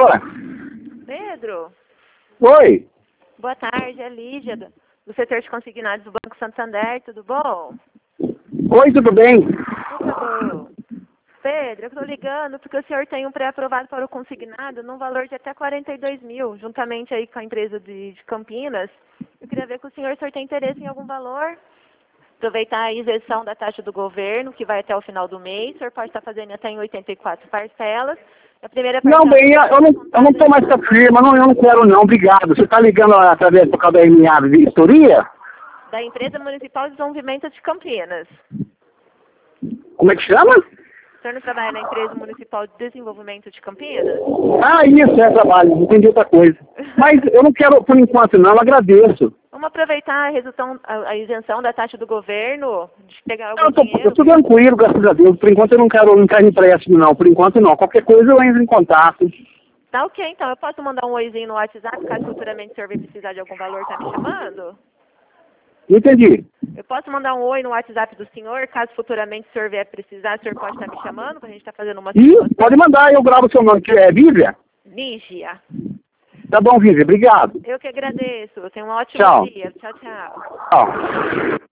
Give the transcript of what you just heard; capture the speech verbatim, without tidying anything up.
Pedro, Oi. boa tarde, é Lígia, do do setor de consignados do Banco Santander, tudo bom? Oi, tudo bem? Tudo bom. Pedro, eu estou ligando porque o senhor tem um pré-aprovado para o consignado num valor de até quarenta e dois mil, juntamente aí com a empresa de, de Campinas. Eu queria ver com o senhor se o senhor tem interesse em algum valor. Aproveitar a isenção da taxa do governo, que vai até o final do mês. O senhor pode estar fazendo até em oitenta e quatro parcelas. A primeira Não, parcela... bem, eu não, eu não tô mais com a firma, não, eu não quero não, obrigado. Você tá ligando através por causa da M A de vistoria? Da Empresa Municipal de Desenvolvimento de Campinas. Como é que chama? O senhor não trabalha na Empresa Municipal de Desenvolvimento de Campinas? Ah, isso, é trabalho, entendi outra coisa. Mas eu não quero por enquanto não, eu agradeço. Vamos aproveitar a, redução, a, a isenção da taxa do governo, de pegar algum Eu tô, dinheiro. eu tô tranquilo, graças a Deus. Por enquanto eu não quero entrar em empréstimo não, por enquanto não. Qualquer coisa eu entro em contato. Tá ok, então. Eu posso mandar um oizinho no WhatsApp, caso futuramente o senhor venha precisar de algum valor, tá me chamando? Entendi. Eu posso mandar um oi no WhatsApp do senhor, caso futuramente o senhor vier precisar, o senhor pode estar me chamando, pra gente estar fazendo uma... E pode mandar, eu gravo o seu nome, que é Vívia? Lígia. Tá bom, Vívia, obrigado. Eu que agradeço. Tenha um ótimo Tchau. dia. Tchau, tchau. Tchau.